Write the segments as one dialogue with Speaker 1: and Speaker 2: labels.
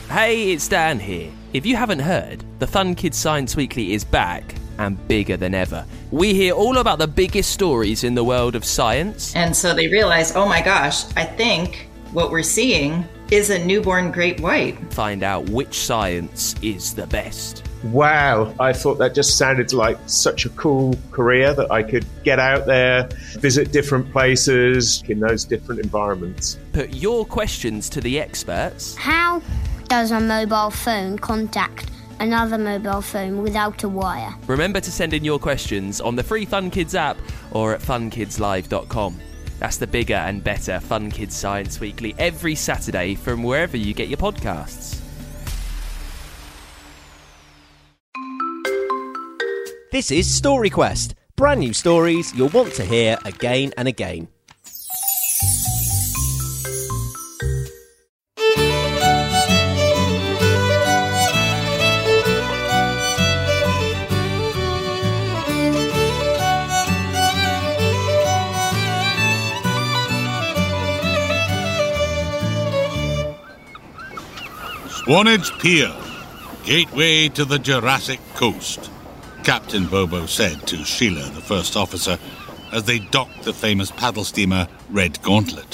Speaker 1: Hey, it's Dan here. If you haven't heard, the Fun Kids Science Weekly is back and bigger than ever. We hear all about the biggest stories in the world of science.
Speaker 2: And so they realize, oh my gosh, I think what we're seeing is a newborn great white.
Speaker 1: Find out which science is the best.
Speaker 3: Wow, I thought that just sounded like such a cool career that I could get out there, visit different places in those different environments.
Speaker 1: Put your questions to the experts.
Speaker 4: How does a mobile phone contact another mobile phone without a wire?
Speaker 1: Remember to send in your questions on the free Fun Kids app or at funkidslive.com. That's the bigger and better Fun Kids Science Weekly every Saturday from wherever you get your podcasts.
Speaker 5: This is Story Quest, brand new stories you'll want to hear again and again.
Speaker 6: Swanage Pier, gateway to the Jurassic Coast, Captain Bobo said to Sheila, the first officer, as they docked the famous paddle steamer Red Gauntlet.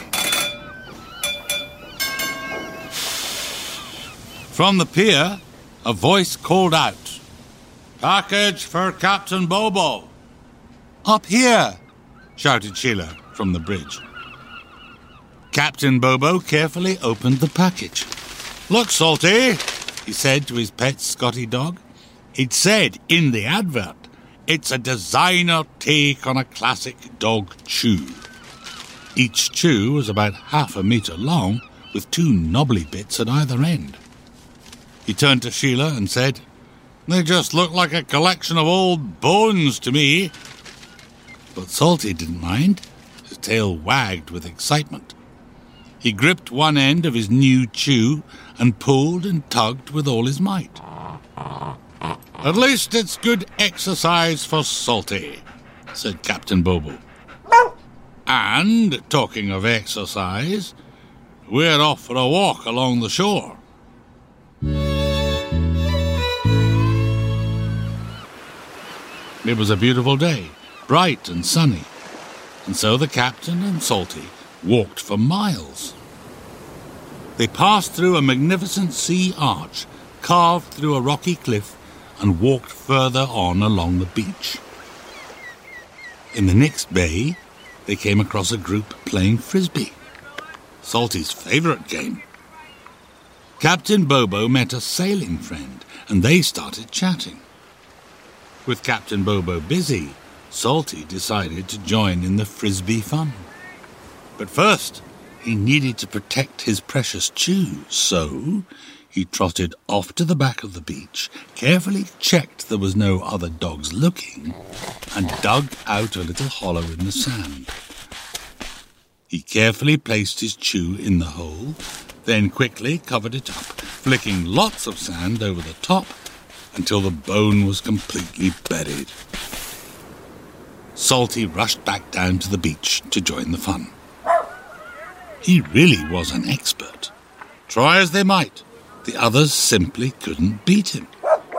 Speaker 6: From the pier, a voice called out, "Package for Captain Bobo." "Up here," shouted Sheila from the bridge. Captain Bobo carefully opened the package. "Look, Salty," he said to his pet Scotty dog. It said in the advert, it's a designer take on a classic dog chew. Each chew was about 1/2 metre long, with 2 knobbly bits at either end. He turned to Sheila and said, "They just look like a collection of old bones to me." But Salty didn't mind. His tail wagged with excitement. He gripped one end of his new chew and pulled and tugged with all his might. "At least it's good exercise for Salty," said Captain Bobo. "And, talking of exercise, we're off for a walk along the shore." It was a beautiful day, bright and sunny, and so the captain and Salty walked for miles. They passed through a magnificent sea arch, carved through a rocky cliff, and walked further on along the beach. In the next bay, they came across a group playing frisbee, Salty's favourite game. Captain Bobo met a sailing friend, and they started chatting. With Captain Bobo busy, Salty decided to join in the frisbee fun. But first, he needed to protect his precious chew, so he trotted off to the back of the beach, carefully checked there was no other dogs looking, and dug out a little hollow in the sand. He carefully placed his chew in the hole, then quickly covered it up, flicking lots of sand over the top until the bone was completely buried. Salty rushed back down to the beach to join the fun. He really was an expert. Try as they might, the others simply couldn't beat him.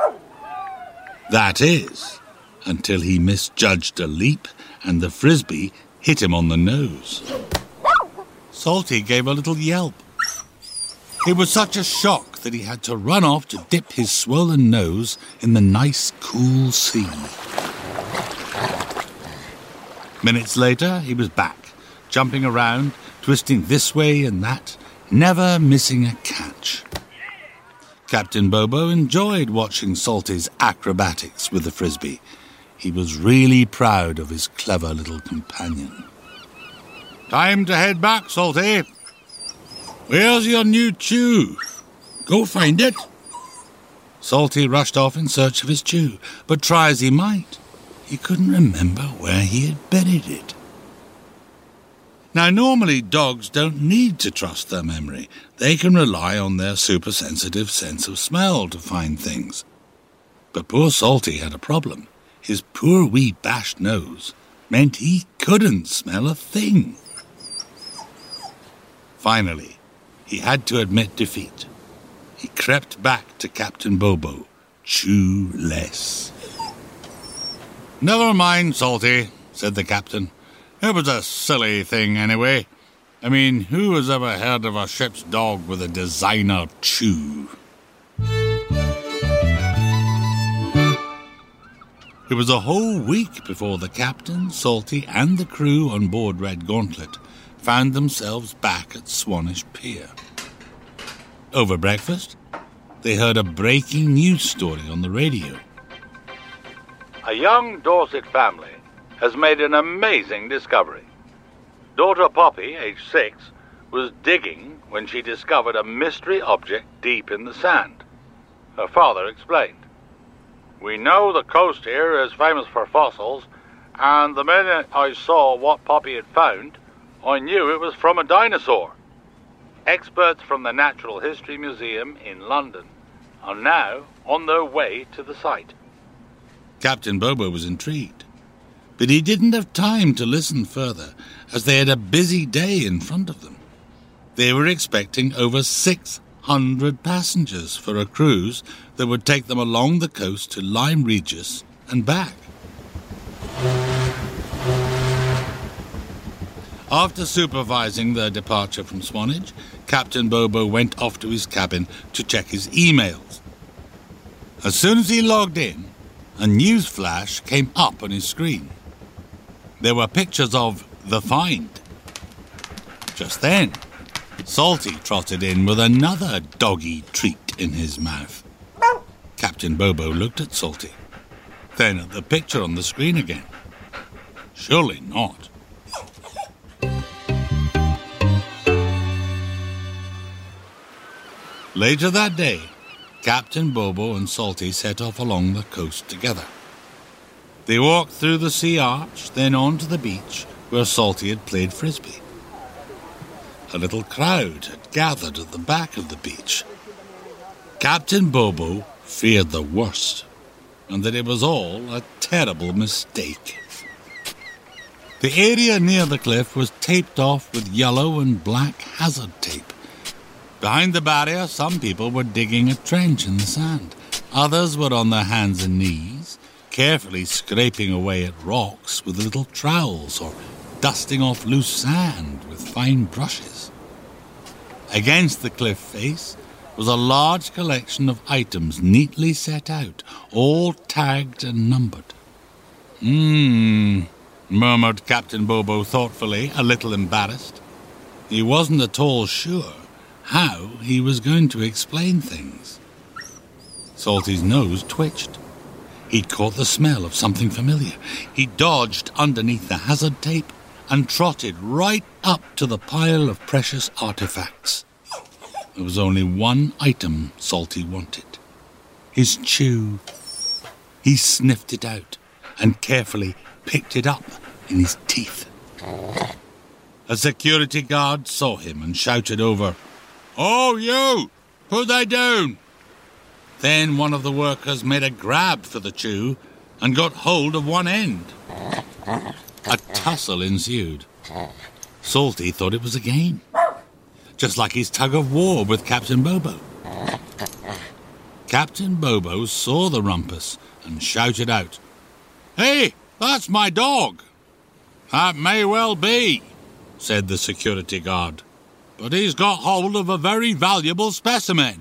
Speaker 6: That is, until he misjudged a leap and the frisbee hit him on the nose. Salty gave a little yelp. It was such a shock that he had to run off to dip his swollen nose in the nice, cool sea. Minutes later, he was back, jumping around, twisting this way and that, never missing a catch. Captain Bobo enjoyed watching Salty's acrobatics with the frisbee. He was really proud of his clever little companion. "Time to head back, Salty. Where's your new chew? Go find it." Salty rushed off in search of his chew, but try as he might, he couldn't remember where he had buried it. Now, normally dogs don't need to trust their memory. They can rely on their super-sensitive sense of smell to find things. But poor Salty had a problem. His poor wee bashed nose meant he couldn't smell a thing. Finally, he had to admit defeat. he crept back to Captain Bobo. Chew less. "Never mind, Salty," said the captain. "It was a silly thing anyway. I mean, who has ever heard of a ship's dog with a designer chew?" It was a whole week before the captain, Salty, and the crew on board Red Gauntlet found themselves back at Swanage Pier. Over breakfast, they heard a breaking news story on the radio.
Speaker 7: A young Dorset family has made an amazing discovery. Daughter Poppy, aged 6, was digging when she discovered a mystery object deep in the sand. Her father explained, "We know the coast here is famous for fossils, and the minute I saw what Poppy had found, I knew it was from a dinosaur. Experts from the Natural History Museum in London are now on their way to the site."
Speaker 6: Captain Bobo was intrigued, but he didn't have time to listen further, as they had a busy day in front of them. They were expecting over 600 passengers for a cruise that would take them along the coast to Lyme Regis and back. After supervising their departure from Swanage, Captain Bobo went off to his cabin to check his emails. As soon as he logged in, a news flash came up on his screen. There were pictures of the find. Just then, Salty trotted in with another doggy treat in his mouth. Captain Bobo looked at Salty, then at the picture on the screen again. Surely not. Later that day, Captain Bobo and Salty set off along the coast together. They walked through the sea arch, then on to the beach where Salty had played frisbee. A little crowd had gathered at the back of the beach. Captain Bobo feared the worst, and that it was all a terrible mistake. The area near the cliff was taped off with yellow and black hazard tape. Behind the barrier, some people were digging a trench in the sand. Others were on their hands and knees, carefully scraping away at rocks with little trowels or dusting off loose sand with fine brushes. Against the cliff face was a large collection of items neatly set out, all tagged and numbered. Murmured Captain Bobo thoughtfully, a little embarrassed. He wasn't at all sure how he was going to explain things. Salty's nose twitched. He'd caught the smell of something familiar. He dodged underneath the hazard tape and trotted right up to the pile of precious artifacts. There was only one item Salty wanted. His chew. He sniffed it out and carefully picked it up in his teeth. A security guard saw him and shouted over, "Oh, you! Put that down!" Then one of the workers made a grab for the chew and got hold of one end. A tussle ensued. Salty thought it was a game, just like his tug-of-war with Captain Bobo. Captain Bobo saw the rumpus and shouted out, "Hey, that's my dog!" "That may well be," said the security guard, "but he's got hold of a very valuable specimen."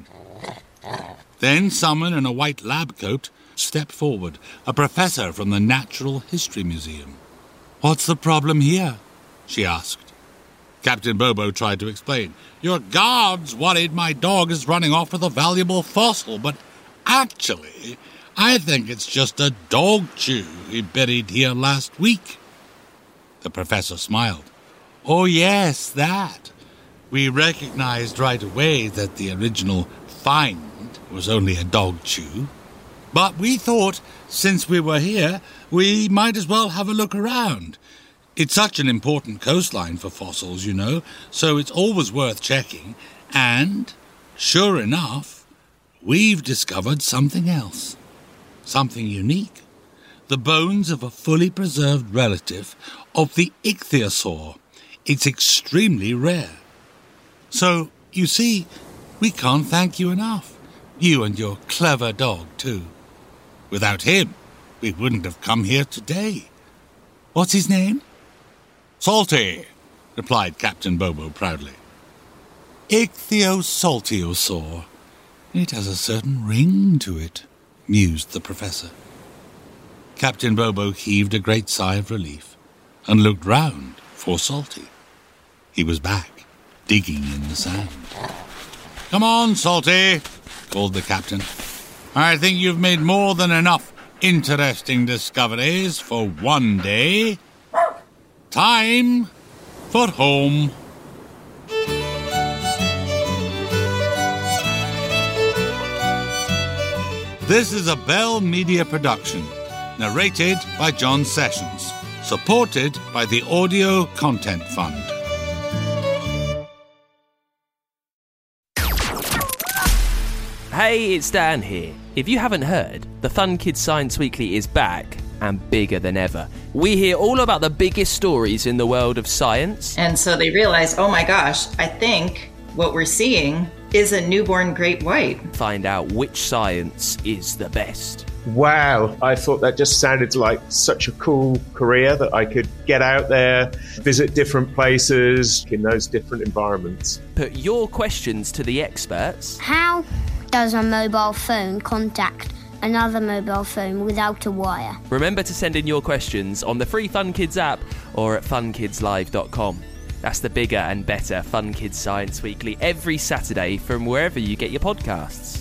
Speaker 6: Then someone in a white lab coat stepped forward, a professor from the Natural History Museum. "What's the problem here?" she asked. Captain Bobo tried to explain. "Your guards worried my dog is running off with a valuable fossil, but actually, I think it's just a dog chew he buried here last week." The professor smiled. "Oh, yes, that. We recognized right away that the original find was only a dog chew. But we thought, since we were here, we might as well have a look around. It's such an important coastline for fossils, you know, so it's always worth checking. And, sure enough, we've discovered something else. Something unique. The bones of a fully preserved relative of the ichthyosaur. It's extremely rare. So, you see, We can't thank you enough. You and your clever dog, too. Without him, we wouldn't have come here today. What's his name? Salty, replied Captain Bobo proudly. Ichthyosaltiosaur. It has a certain ring to it, mused the professor. Captain Bobo heaved a great sigh of relief and looked round for Salty. He was back, digging in the sand. Come on, Salty, called the captain. I think you've made more than enough interesting discoveries for one day. Time for home. This is a Bell Media production, narrated by John Sessions, supported by the Audio Content Fund.
Speaker 1: Hey, it's Dan here. If you haven't heard, the Fun Kids Science Weekly is back and bigger than ever. We hear all about the biggest stories in the world of science.
Speaker 2: And so they realize, oh my gosh, I think what we're seeing is a newborn great white.
Speaker 1: Find out which science is the best.
Speaker 3: Wow, I thought that just sounded like such a cool career that I could get out there, visit different places in those different environments.
Speaker 1: Put your questions to the experts.
Speaker 4: How does a mobile phone contact another mobile phone without a wire?
Speaker 1: Remember to send in your questions on the free Fun Kids app or at funkidslive.com. That's the bigger and better Fun Kids Science Weekly every Saturday from wherever you get your podcasts.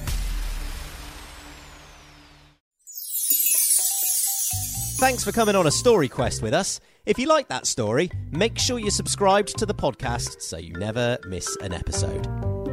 Speaker 5: Thanks for coming on a story quest with us. If you like that story, make sure you're subscribed to the podcast so you never miss an episode.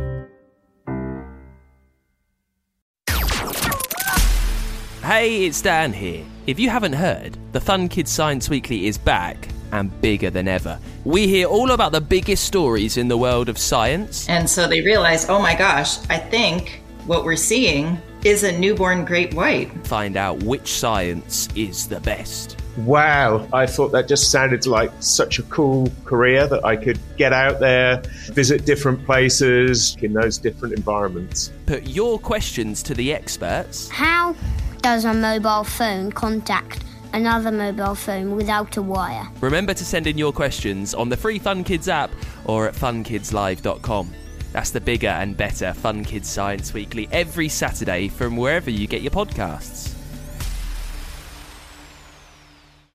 Speaker 1: Hey, it's Dan here. If you haven't heard, the Fun Kids Science Weekly is back and bigger than ever. We hear all about the biggest stories in the world of science.
Speaker 2: And so they realize, oh my gosh, I think what we're seeing is a newborn great white.
Speaker 1: Find out which science is the best.
Speaker 3: Wow, I thought that just sounded like such a cool career that I could get out there, visit different places in those different environments.
Speaker 1: Put your questions to the experts.
Speaker 4: How does a mobile phone contact another mobile phone without a wire?
Speaker 1: Remember to send in your questions on the free Fun Kids app or at funkidslive.com. That's the bigger and better Fun Kids Science Weekly every Saturday from wherever you get your podcasts.